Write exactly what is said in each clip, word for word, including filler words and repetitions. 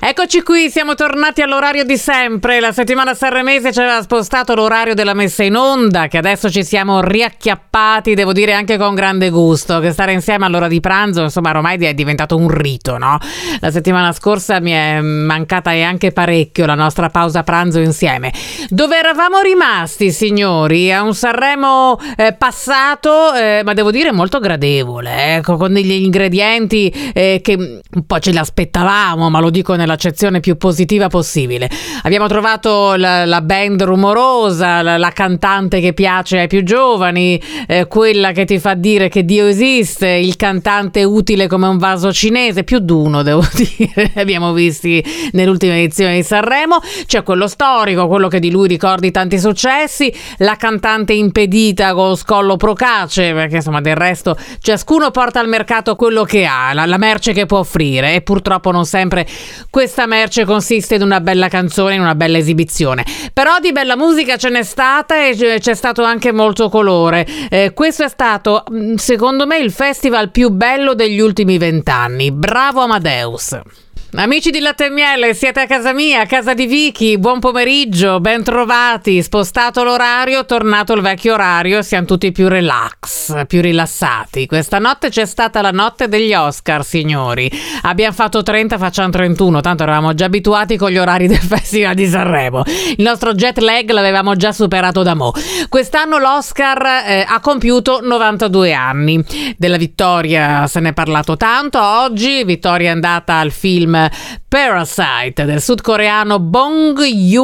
Eccoci qui, siamo tornati all'orario di sempre. La settimana sanremese ci aveva spostato l'orario della messa in onda, che adesso ci siamo riacchiappati, devo dire anche con grande gusto, che stare insieme all'ora di pranzo, insomma, ormai è diventato un rito, no? La settimana scorsa mi è mancata e anche parecchio la nostra pausa pranzo insieme. Dove eravamo rimasti, signori? A un Sanremo eh, passato, eh, ma devo dire molto gradevole, ecco, con degli ingredienti eh, che un po' ce l'aspettavamo, ma lo dico nella accezione più positiva possibile. Abbiamo trovato la, la band rumorosa, la, la cantante che piace ai più giovani, eh, quella che ti fa dire che Dio esiste, il cantante utile come un vaso cinese, più d'uno devo dire, abbiamo visti nell'ultima edizione di Sanremo. C'è quello storico, quello che di lui ricordi tanti successi, la cantante impedita con scollo procace, perché insomma del resto ciascuno porta al mercato quello che ha, la, la merce che può offrire, e purtroppo non sempre questa merce consiste in una bella canzone, in una bella esibizione. Però di bella musica ce n'è stata e c'è stato anche molto colore. Eh, questo è stato, secondo me, il festival più bello degli ultimi vent'anni. Bravo Amadeus! Amici di Latte e Miele, siete a casa mia, a casa di Vicky, buon pomeriggio, ben trovati, spostato l'orario, tornato il vecchio orario, siamo tutti più relax, più rilassati. Questa notte c'è stata la notte degli Oscar, signori, abbiamo fatto trenta, facciamo trentuno, tanto eravamo già abituati con gli orari del Festival di Sanremo, il nostro jet lag l'avevamo già superato da mo'. Quest'anno l'Oscar eh, ha compiuto novantadue anni, della vittoria se ne è parlato tanto, oggi vittoria è andata al film Parasite del sudcoreano Bong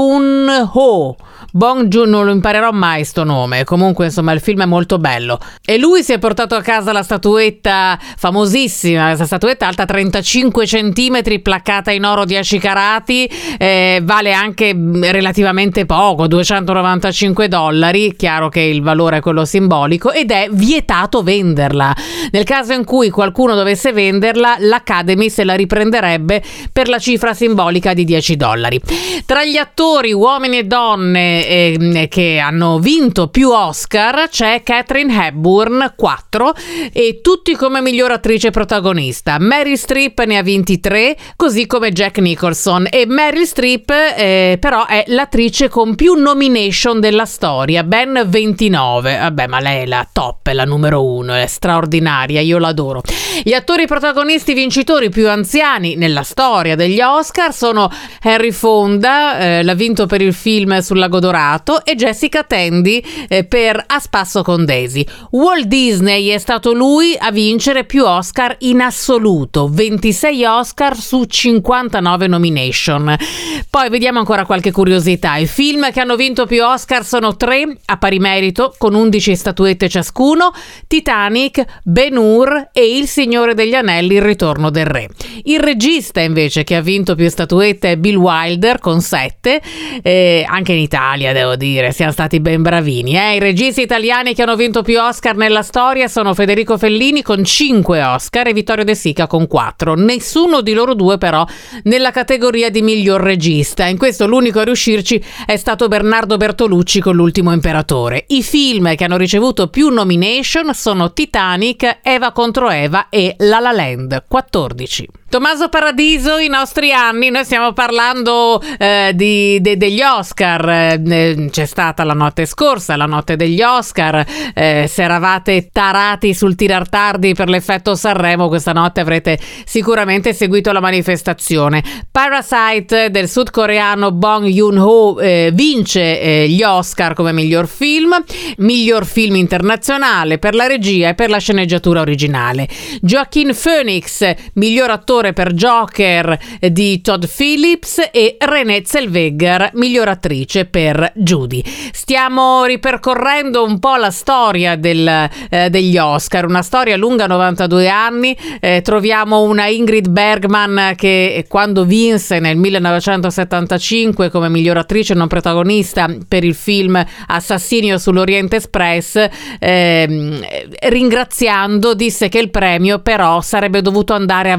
Joon-ho. Bong Joon, non lo imparerò mai sto nome, comunque insomma il film è molto bello e lui si è portato a casa la statuetta famosissima, questa statuetta alta trentacinque centimetri, placcata in oro dieci carati, eh, vale anche relativamente poco, duecentonovantacinque dollari, chiaro che il valore è quello simbolico, ed è vietato venderla. Nel caso in cui qualcuno dovesse venderla, l'Academy se la riprenderebbe per la cifra simbolica di dieci dollari. Tra gli attori, uomini e donne eh, che hanno vinto più Oscar c'è Katharine Hepburn, quattro, e tutti come miglior attrice protagonista. Meryl Streep ne ha vinti tre, così come Jack Nicholson, e Meryl Streep eh, però è l'attrice con più nomination della storia, ben ventinove. Vabbè, ma lei è la top, è la numero uno, è straordinaria, io l'adoro. Gli attori protagonisti vincitori più anziani nella storia degli Oscar sono Henry Fonda, eh, l'ha vinto per il film sul Lago Dorato, e Jessica Tandy eh, per A spasso con Daisy. Walt Disney è stato lui a vincere più Oscar in assoluto, ventisei Oscar su cinquantanove nomination. Poi vediamo ancora qualche curiosità. I film che hanno vinto più Oscar sono tre a pari merito, con undici statuette ciascuno: Titanic, Ben-Hur e Il Signore degli Anelli, Il Ritorno del Re. Il regista invece che ha vinto più statuette è Bill Wilder con sette, eh, anche in Italia devo dire, siamo stati ben bravini. Eh? I registi italiani che hanno vinto più Oscar nella storia sono Federico Fellini con cinque Oscar e Vittorio De Sica con quattro. Nessuno di loro due però nella categoria di miglior regista. In questo l'unico a riuscirci è stato Bernardo Bertolucci con L'Ultimo Imperatore. I film che hanno ricevuto più nomination sono Titanic, Eva contro Eva e La La Land, quattordici. Tommaso Paradiso, i nostri anni, noi stiamo parlando eh, di, de, degli Oscar, eh, c'è stata la notte scorsa, la notte degli Oscar, eh, se eravate tarati sul tirar tardi per l'effetto Sanremo, questa notte avrete sicuramente seguito la manifestazione. Parasite del sudcoreano Bong Joon-ho eh, vince eh, gli Oscar come miglior film, miglior film internazionale per la regia e per la sceneggiatura originale. Joaquin Phoenix, miglior attore per Joker di Todd Phillips, e Renée Zellweger, miglior attrice per Judy. Stiamo ripercorrendo un po' la storia del, eh, degli Oscar, una storia lunga novantadue anni. Eh, troviamo una Ingrid Bergman che quando vinse nel millenovecentosettantacinque come miglior attrice non protagonista per il film Assassinio sull'Oriente Express, eh, ringraziando disse che il premio però sarebbe dovuto andare a Valentina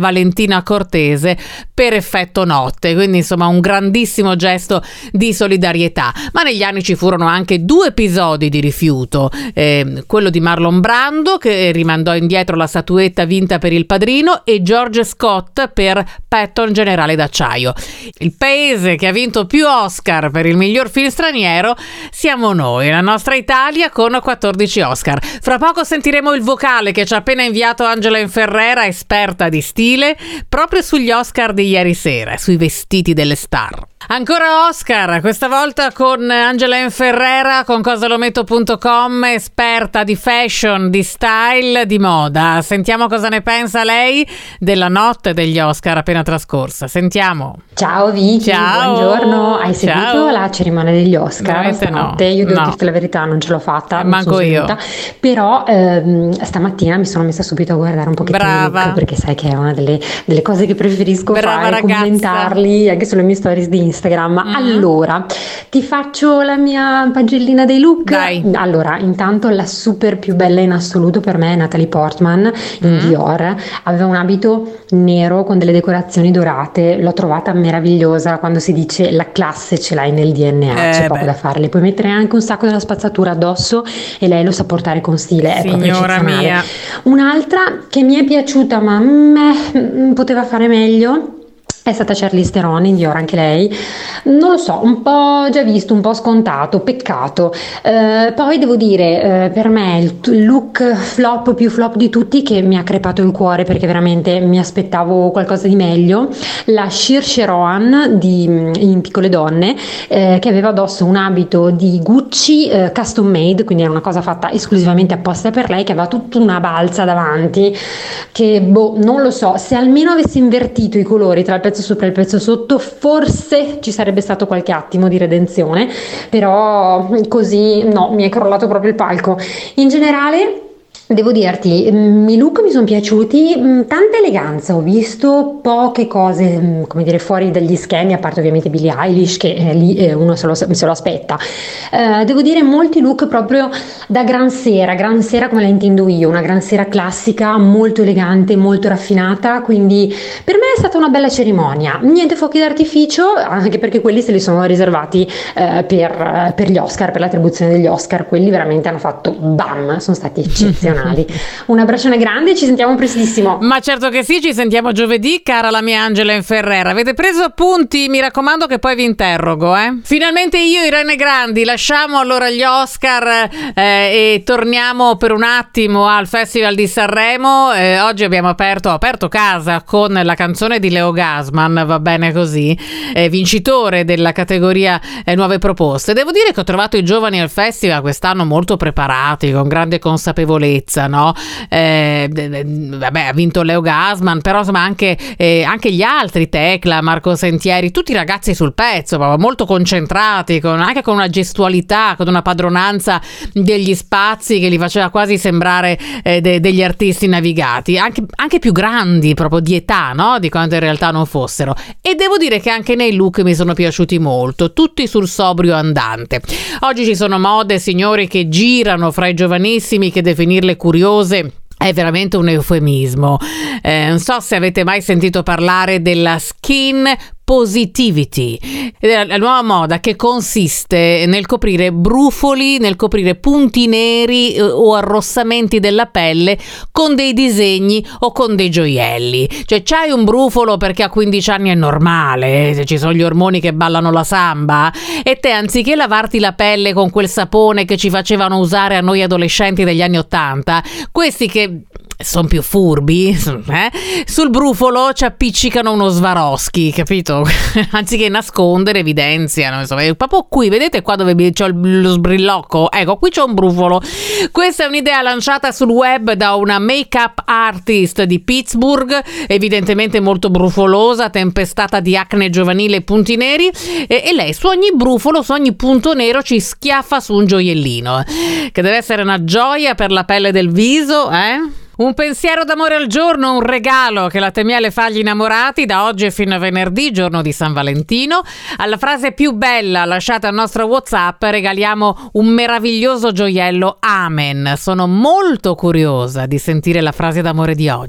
Regina Cortese per effetto notte, quindi insomma un grandissimo gesto di solidarietà. Ma negli anni ci furono anche due episodi di rifiuto, eh, quello di Marlon Brando che rimandò indietro la statuetta vinta per Il Padrino e George Scott per Patton Generale d'Acciaio. Il paese che ha vinto più Oscar per il miglior film straniero siamo noi, la nostra Italia, con quattordici Oscar. Fra poco sentiremo il vocale che ci ha appena inviato Angela Inferrera, esperta di stile, proprio sugli Oscar di ieri sera, sui vestiti delle star. Ancora Oscar, questa volta con Angela Inferrera con cosalometto punto com, esperta di fashion, di style, di moda. Sentiamo cosa ne pensa lei della notte degli Oscar appena trascorsa. Sentiamo. Ciao Vicky, ciao. Buongiorno. Hai seguito Ciao. La cerimonia degli Oscar? Veramente stanotte? no. Io devo no. dirti la verità, non ce l'ho fatta. Eh, manco io. Seduta, però ehm, stamattina mi sono messa subito a guardare un pochettino Brava. il look, perché sai che è una delle, delle cose che preferisco Brava fare, ragazza. commentarli anche sulle mie stories di Instagram. Mm-hmm. Allora, ti faccio la mia pagellina dei look. Dai. Allora, intanto la super più bella in assoluto per me è Natalie Portman in Mm. Dior. Aveva un abito nero con delle decorazioni dorate, l'ho trovata meravigliosa. Quando si dice la classe ce l'hai nel D N A, Eh, c'è poco beh. da fare, le puoi mettere anche un sacco della spazzatura addosso e lei lo sa portare con stile, è proprio Signora eccezionale. mia. Un'altra che mi è piaciuta ma meh, poteva fare meglio è stata Charlize Theron in Dior, anche lei, non lo so, un po' già visto, un po' scontato, peccato. Eh, poi devo dire, eh, per me il t- look flop più flop di tutti, che mi ha crepato il cuore perché veramente mi aspettavo qualcosa di meglio, la Saoirse Ronan di In Piccole Donne, eh, che aveva addosso un abito di Gucci eh, custom made, quindi era una cosa fatta esclusivamente apposta per lei, che aveva tutta una balza davanti, che boh, non lo so, se almeno avessi invertito i colori tra il pezzo sopra e il pezzo sotto forse ci sarebbe stato qualche attimo di redenzione, però così no, mi è crollato proprio il palco. In generale devo dirti, i look mi sono piaciuti, tanta eleganza, ho visto poche cose, come dire, fuori dagli schemi, a parte ovviamente Billie Eilish, che è lì eh, uno se lo, se lo aspetta. Eh, devo dire molti look proprio da gran sera, gran sera come la intendo io, una gran sera classica, molto elegante, molto raffinata, quindi per me è stata una bella cerimonia. Niente fuochi d'artificio, anche perché quelli se li sono riservati eh, per, per gli Oscar, per l'attribuzione degli Oscar, quelli veramente hanno fatto bam, sono stati eccezionali. Un abbraccione grande, ci sentiamo prestissimo. Ma certo che sì, ci sentiamo giovedì, cara la mia Angela Inferrera. Avete preso appunti? Mi raccomando che poi vi interrogo, eh. Finalmente io, Irene Grandi, lasciamo allora gli Oscar eh, e torniamo per un attimo al Festival di Sanremo. Eh, oggi abbiamo aperto, aperto casa con la canzone di Leo Gasman, va bene così, eh, vincitore della categoria eh, Nuove Proposte. Devo dire che ho trovato i giovani al festival quest'anno molto preparati, con grande consapevolezza. No? Eh, vabbè, ha vinto Leo Gasman, però insomma anche, eh, anche gli altri, Tecla, Marco Sentieri, tutti ragazzi sul pezzo, proprio molto concentrati, con, anche con una gestualità, con una padronanza degli spazi che li faceva quasi sembrare eh, de- degli artisti navigati, anche, anche più grandi proprio di età, no? Di quanto in realtà non fossero. E devo dire che anche nei look mi sono piaciuti molto, tutti sul sobrio andante. Oggi ci sono mode, signori, che girano fra i giovanissimi, che definirle curiose è veramente un eufemismo. Eh, non so se avete mai sentito parlare della skin positivity, la nuova moda che consiste nel coprire brufoli, nel coprire punti neri eh, o arrossamenti della pelle con dei disegni o con dei gioielli. Cioè, c'hai un brufolo perché a quindici anni è normale, se ci sono gli ormoni che ballano la samba, e te, anziché lavarti la pelle con quel sapone che ci facevano usare a noi adolescenti degli anni ottanta, questi che sono più furbi, eh? Sul brufolo ci appiccicano uno Swarovski, capito? Anziché nascondere, evidenziano, insomma. E proprio qui, vedete qua dove c'ho lo sbrillocco? Ecco, qui c'ho un brufolo. Questa è un'idea lanciata sul web da una make-up artist di Pittsburgh, evidentemente molto brufolosa, tempestata di acne giovanile e punti neri, e, e lei su ogni brufolo, su ogni punto nero ci schiaffa su un gioiellino, che deve essere una gioia per la pelle del viso, eh? Un pensiero d'amore al giorno, un regalo che la Temiele fa agli innamorati da oggi fino a venerdì, giorno di San Valentino. Alla frase più bella lasciata al nostro WhatsApp regaliamo un meraviglioso gioiello Amen. Sono molto curiosa di sentire la frase d'amore di oggi.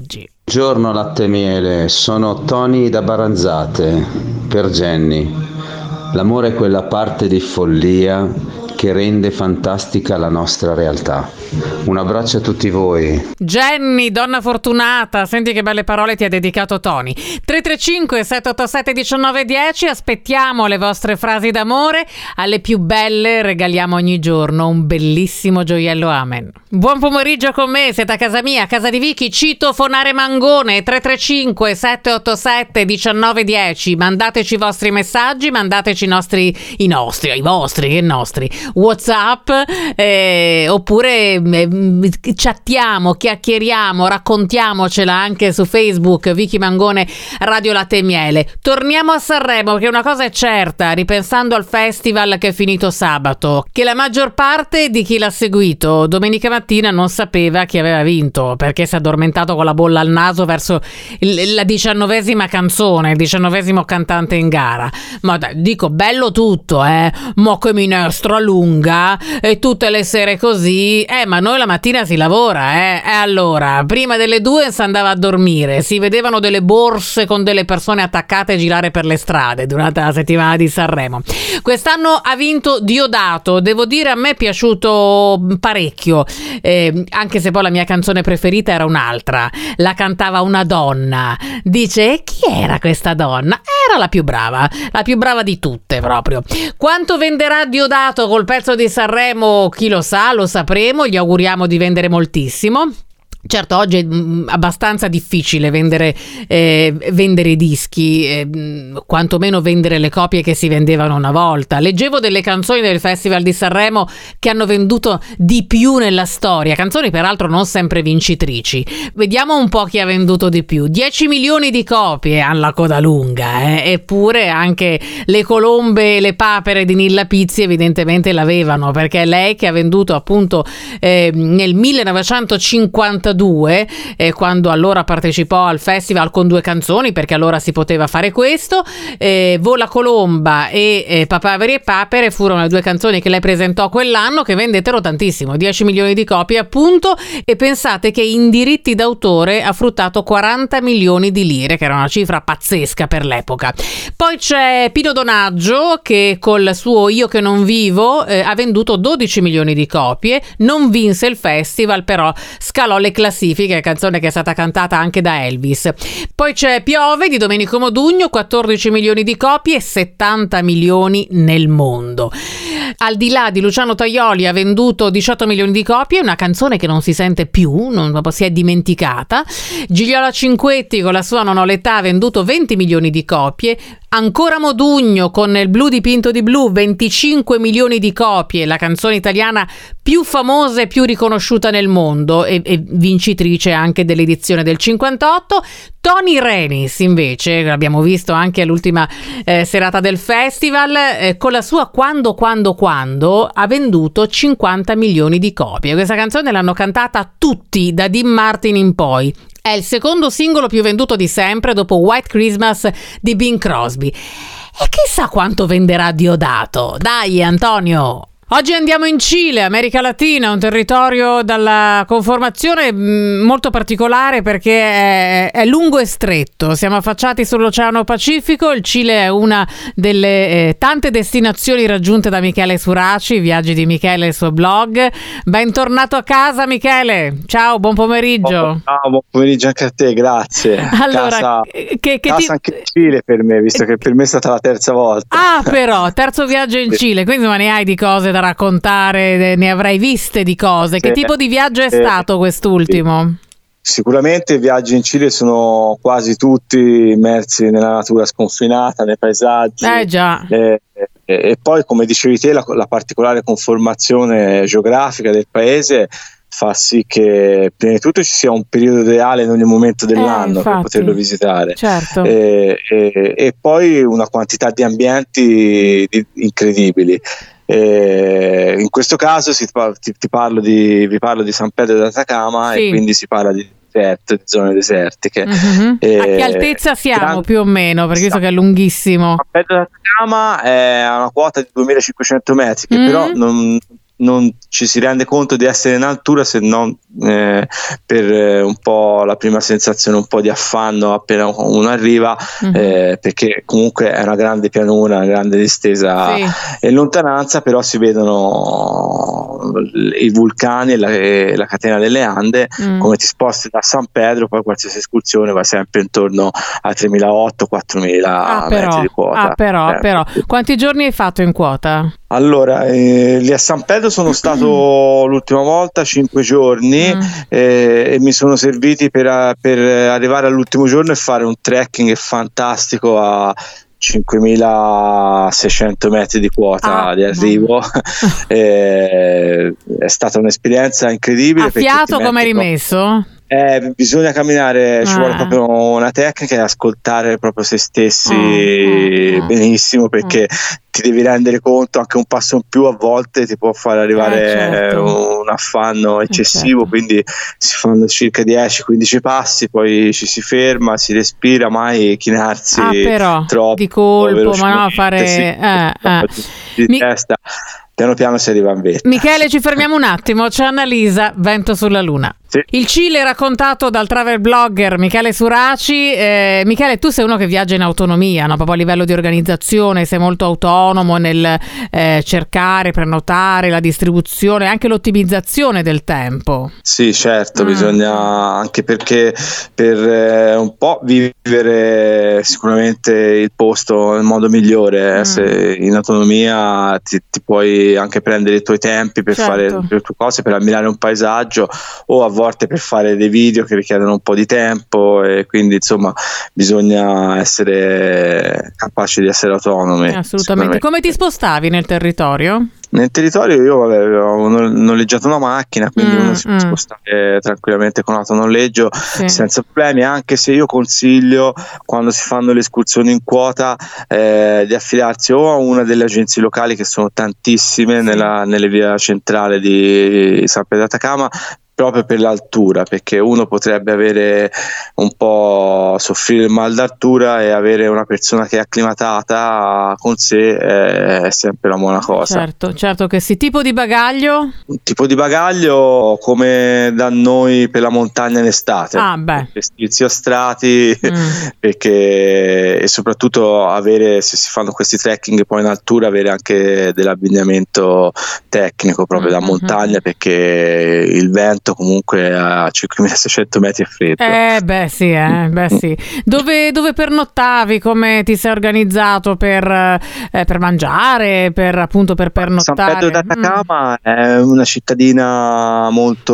Buongiorno latte e miele, sono Tony da Baranzate. Per Jenny, l'amore è quella parte di follia che rende fantastica la nostra realtà. Un abbraccio a tutti voi. Jenny, donna fortunata, senti che belle parole ti ha dedicato Tony. tre tre cinque sette otto sette uno nove uno zero, aspettiamo le vostre frasi d'amore, alle più belle regaliamo ogni giorno un bellissimo gioiello Amen. Buon pomeriggio con me, siete a casa mia, a casa di Vicky, citofonare Mangone, tre tre cinque sette otto sette uno nove uno zero, mandateci i vostri messaggi, mandateci i nostri, i nostri, i vostri, che nostri, WhatsApp, eh, oppure eh, chattiamo, chiacchieriamo, raccontiamocela anche su Facebook, Vicky Mangone, Radio Latte e Miele. Torniamo a Sanremo, perché una cosa è certa, ripensando al festival che è finito sabato, che la maggior parte di chi l'ha seguito domenica mattina non sapeva chi aveva vinto, perché si è addormentato con la bolla al naso verso il, la diciannovesima canzone, il diciannovesimo cantante in gara. Ma dai, dico, bello tutto, eh, mo che minestra lunga e tutte le sere così, eh, ma noi la mattina si lavora, eh, e allora prima delle due si andava a dormire, si vedevano delle borse con delle persone attaccate a girare per le strade durante la settimana di Sanremo. Quest'anno ha vinto Diodato, devo dire a me è piaciuto parecchio, eh, anche se poi la mia canzone preferita era un'altra, la cantava una donna. Dice, chi era questa donna? Era la più brava, la più brava di tutte proprio. Quanto venderà Diodato col pezzo di Sanremo? Chi lo sa, lo sapremo, gli auguriamo di vendere moltissimo. Certo, oggi è mh, abbastanza difficile vendere, eh, vendere i dischi, eh, mh, quantomeno vendere le copie che si vendevano una volta. Leggevo delle canzoni del Festival di Sanremo che hanno venduto di più nella storia, canzoni peraltro non sempre vincitrici. Vediamo un po' chi ha venduto di più. dieci milioni di copie hanno la coda lunga, eh? Eppure anche le colombe e le papere di Nilla Pizzi evidentemente l'avevano, perché è lei che ha venduto appunto eh, nel millenovecentocinquantadue, eh, quando allora partecipò al festival con due canzoni, perché allora si poteva fare questo, eh, Vola Colomba e eh, Papaveri e Papere furono le due canzoni che lei presentò quell'anno, che vendettero tantissimo, dieci milioni di copie appunto, e pensate che in diritti d'autore ha fruttato quaranta milioni di lire, che era una cifra pazzesca per l'epoca. Poi c'è Pino Donaggio che col suo Io che non vivo eh, ha venduto dodici milioni di copie, non vinse il festival, però scalò le classifiche, canzone che è stata cantata anche da Elvis. Poi c'è Piove di Domenico Modugno, quattordici milioni di copie e settanta milioni nel mondo. Al di là di Luciano Tajoli ha venduto diciotto milioni di copie, una canzone che non si sente più, non si è dimenticata. Gigliola Cinquetti con la sua Non ho l'età ha venduto venti milioni di copie. Ancora Modugno con Il blu dipinto di blu, venticinque milioni di copie, la canzone italiana più famosa e più riconosciuta nel mondo e, e vincitrice anche dell'edizione del cinquantotto. Tony Renis invece, l'abbiamo visto anche all'ultima eh, serata del festival, eh, con la sua Quando Quando Quando ha venduto cinquanta milioni di copie. Questa canzone l'hanno cantata tutti da Dean Martin in poi. È il secondo singolo più venduto di sempre dopo White Christmas di Bing Crosby. E chissà quanto venderà Diodato. Dai Antonio! Oggi andiamo in Cile, America Latina, un territorio dalla conformazione mh, molto particolare perché è, è lungo e stretto. Siamo affacciati sull'Oceano Pacifico. Il Cile è una delle eh, tante destinazioni raggiunte da Michele Suraci, Viaggi di Michele e il suo blog. Bentornato a casa Michele, ciao, buon pomeriggio. Oh, ciao, buon pomeriggio anche a te, grazie. Allora, casa, che, che casa ti... anche in Cile per me, visto che per me è stata la terza volta. Ah però, terzo viaggio in Cile, quindi ma ne hai di cose da raccontare, ne avrai viste di cose. Che tipo di viaggio è stato quest'ultimo? Sicuramente i viaggi in Cile sono quasi tutti immersi nella natura sconfinata, nei paesaggi. Eh già. E, e, e poi, come dicevi te, la, la particolare conformazione geografica del paese fa sì che prima di tutto ci sia un periodo ideale in ogni momento dell'anno eh, per poterlo visitare, certo. e, e, e poi una quantità di ambienti di, incredibili. E in questo caso si, ti, ti parlo di, vi parlo di San Pedro d'Atacama, sì. E quindi si parla di deserto, di zone desertiche. Mm-hmm. E a che altezza siamo gran... più o meno? Perché so che è lunghissimo. San Pedro d'Atacama è a una quota di duemilacinquecento metri, che mm-hmm. però non, non ci si rende conto di essere in altura se non eh, per eh, un po' la prima sensazione un po' di affanno appena uno arriva, mm-hmm. eh, perché comunque è una grande pianura, una grande distesa sì. in lontananza, però si vedono i vulcani e la, e la catena delle Ande. Mm. Come ti sposti da San Pedro, poi qualsiasi escursione va sempre intorno a tremilaottocento quattromila ah, metri di quota. Ah, però, eh. però. Quanti giorni hai fatto in quota? Allora, eh, lì a San Pedro sono stato l'ultima volta cinque giorni mm. eh, e mi sono serviti per, per arrivare all'ultimo giorno e fare un trekking fantastico a cinquemilaseicento metri di quota ah, di arrivo. eh, è stata un'esperienza incredibile. A fiato come hai rimesso? Eh, bisogna camminare, ci ah. vuole proprio una tecnica e ascoltare proprio se stessi oh, oh, benissimo, perché oh. ti devi rendere conto anche un passo in più a volte ti può far arrivare eh, certo. un affanno eccessivo, eh, certo. quindi si fanno circa dieci quindici passi, poi ci si ferma, si respira, mai chinarsi ah, però, troppo di colpo, ma no, fare sì, eh, eh. di Mi... testa. Piano piano si arriva in vetta. Michele, ci fermiamo un attimo, c'è Annalisa, Vento sulla Luna. Sì. Il Cile raccontato dal travel blogger Michele Suraci. eh, Michele, tu sei uno che viaggia in autonomia, no? Proprio a livello di organizzazione, sei molto autonomo nel eh, cercare, prenotare, la distribuzione, anche l'ottimizzazione del tempo. Sì, certo, mm. bisogna, anche perché per eh, un po' vivere sicuramente il posto nel modo migliore, mm. se in autonomia ti, ti puoi anche prendere i tuoi tempi per certo. fare le tue cose, per ammirare un paesaggio, o a volte per fare dei video che richiedono un po' di tempo, e quindi insomma bisogna essere capaci di essere autonomi. Assolutamente. Come ti spostavi nel territorio? Nel territorio io vabbè, avevo noleggiato una macchina, quindi mm, uno si può mm. spostare tranquillamente con autonoleggio sì. senza problemi, anche se io consiglio, quando si fanno le escursioni in quota, eh, di affidarsi o a una delle agenzie locali, che sono tantissime sì. nella, nelle vie centrali di San Pedro d'Atacama, proprio per l'altura, perché uno potrebbe avere un po' soffrire il mal d'altura, e avere una persona che è acclimatata con sé è sempre una buona cosa. Certo, certo che sì. Tipo di bagaglio? Un tipo di bagaglio come da noi per la montagna in estate. Ah, beh. Vestirsi a strati, mm. perché, e soprattutto avere, se si fanno questi trekking poi in altura, avere anche dell'abbigliamento tecnico proprio mm-hmm. da montagna, perché il vento comunque a cinquemilaseicento metri è freddo. Eh beh sì, eh, beh sì. Dove, dove pernottavi? Come ti sei organizzato per, eh, per mangiare, per appunto per pernottare? San Pedro d'Atacama mm. è una cittadina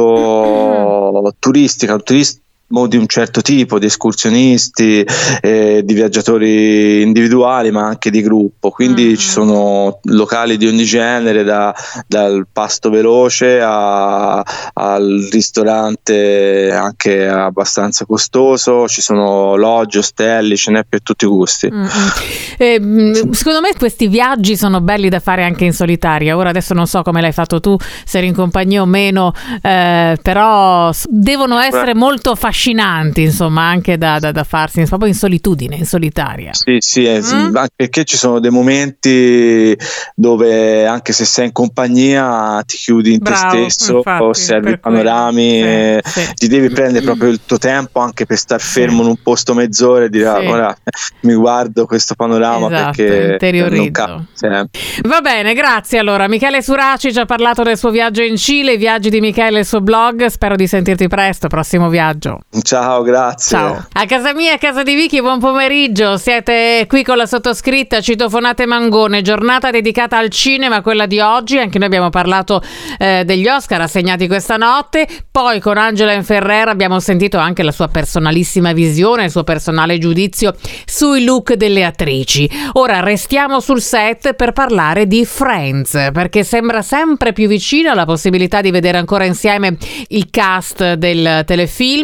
molto mm. turistica, un turista di un certo tipo, di escursionisti, eh, di viaggiatori individuali, ma anche di gruppo, quindi mm-hmm. ci sono locali di ogni genere, da, dal pasto veloce a, al ristorante anche abbastanza costoso, ci sono loggi, ostelli, ce n'è per tutti i gusti. Mm-hmm. Eh, secondo me questi viaggi sono belli da fare anche in solitaria. Ora adesso non so come l'hai fatto tu, se eri in compagnia o meno, eh, però devono essere Beh. molto affascinanti affascinanti, insomma, anche da, da, da farsi proprio in solitudine, in solitaria. Sì, sì, è, mm? anche perché ci sono dei momenti dove anche se sei in compagnia ti chiudi in Bravo, te stesso, infatti, osservi i panorami, sì, sì. ti devi prendere proprio il tuo tempo anche per star fermo sì. in un posto mezz'ora e dire sì. ah, ora mi guardo questo panorama, esatto, perché interiorizzo. Sì. Va bene, grazie. Allora, Michele Suraci ci ha parlato del suo viaggio in Cile, i viaggi di Michele e il suo blog. Spero di sentirti presto, prossimo viaggio. Ciao, grazie. Ciao. A casa mia e a casa di Vicky, buon pomeriggio. Siete qui con la sottoscritta Citofonate Mangone, giornata dedicata al cinema, quella di oggi. Anche noi abbiamo parlato eh, degli Oscar assegnati questa notte. Poi con Angela Inferrera abbiamo sentito anche la sua personalissima visione, il suo personale giudizio sui look delle attrici. Ora restiamo sul set per parlare di Friends, perché sembra sempre più vicina la possibilità di vedere ancora insieme il cast del telefilm. Jennifer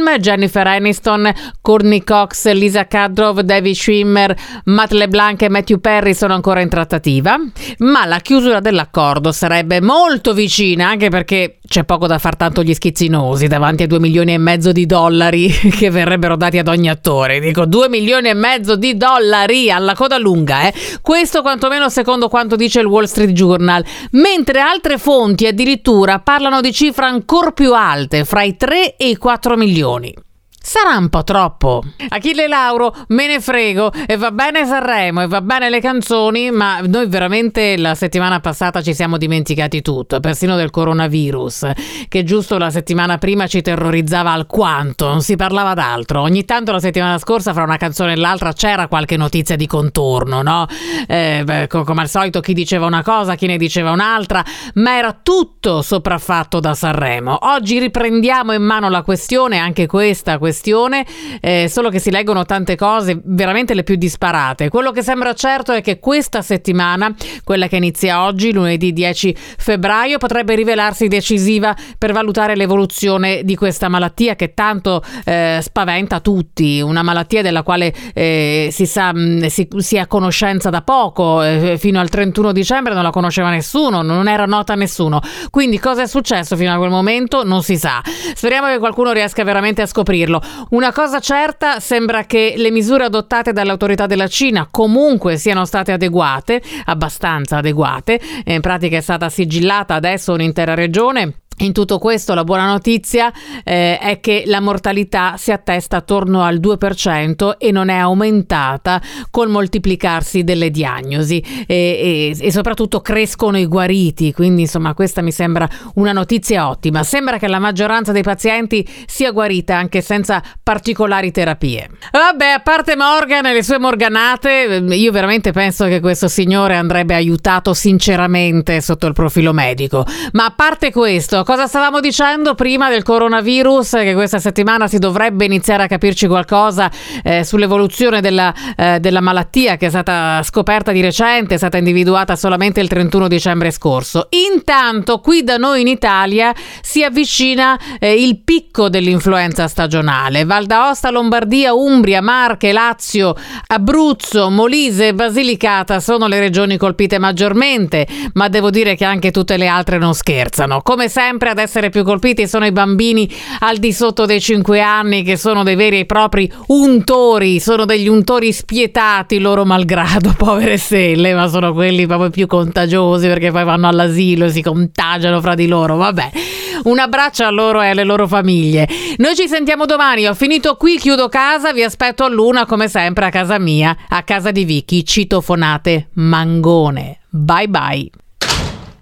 Jennifer Aniston, Courtney Cox, Lisa Kudrow, David Schwimmer, Matt LeBlanc e Matthew Perry sono ancora in trattativa, ma la chiusura dell'accordo sarebbe molto vicina, anche perché c'è poco da far tanto gli schizzinosi davanti a due milioni e mezzo di dollari che verrebbero dati ad ogni attore. Dico due milioni e mezzo di dollari alla coda lunga, eh. Questo quantomeno secondo quanto dice il Wall Street Journal, mentre altre fonti addirittura parlano di cifre ancora più alte, fra i tre e i quattro milioni. Sarà un po' troppo. Achille Lauro, me ne frego, e va bene Sanremo e va bene le canzoni, ma noi veramente la settimana passata ci siamo dimenticati tutto, persino del coronavirus, che giusto la settimana prima ci terrorizzava alquanto, non si parlava d'altro. Ogni tanto la settimana scorsa fra una canzone e l'altra c'era qualche notizia di contorno, no? Eh, beh, come al solito chi diceva una cosa, chi ne diceva un'altra, ma era tutto sopraffatto da Sanremo. Oggi riprendiamo in mano la questione, anche questa questione Questione, eh, solo che si leggono tante cose, veramente le più disparate. Quello che sembra certo è che questa settimana, quella che inizia oggi, lunedì dieci febbraio, potrebbe rivelarsi decisiva per valutare l'evoluzione di questa malattia che tanto eh, spaventa tutti, una malattia della quale eh, si sa, mh, si, si è a conoscenza da poco, eh, fino al trentuno dicembre non la conosceva nessuno, non era nota a nessuno, quindi cosa è successo fino a quel momento non si sa. Speriamo che qualcuno riesca veramente a scoprirlo. Una cosa certa, sembra che le misure adottate dalle autorità della Cina comunque siano state adeguate, abbastanza adeguate. In pratica è stata sigillata adesso un'intera regione. In tutto questo la buona notizia eh, è che la mortalità si attesta attorno al due per cento e non è aumentata col moltiplicarsi delle diagnosi e, e, e soprattutto crescono i guariti, quindi insomma questa mi sembra una notizia ottima. Sembra che la maggioranza dei pazienti sia guarita anche senza particolari terapie. Vabbè, a parte Morgan e le sue morganate, io veramente penso che questo signore andrebbe aiutato sinceramente sotto il profilo medico, ma a parte questo, cosa stavamo dicendo prima del coronavirus? Che questa settimana si dovrebbe iniziare a capirci qualcosa eh, sull'evoluzione della, eh, della malattia che è stata scoperta di recente, è stata individuata solamente il trentuno dicembre scorso. Intanto qui da noi in Italia si avvicina eh, il picco dell'influenza stagionale. Val d'Aosta, Lombardia, Umbria, Marche, Lazio, Abruzzo, Molise e Basilicata sono le regioni colpite maggiormente, ma devo dire che anche tutte le altre non scherzano. Come sempre ad essere più colpiti sono i bambini al di sotto dei cinque anni, che sono dei veri e propri untori, sono degli untori spietati loro malgrado, povere stelle, ma sono quelli proprio più contagiosi perché poi vanno all'asilo e si contagiano fra di loro. Vabbè, un abbraccio a loro e alle loro famiglie. Noi ci sentiamo domani, ho finito qui, chiudo casa, vi aspetto a l'una come sempre a casa mia, a casa di Vicky, citofonate Mangone. Bye bye.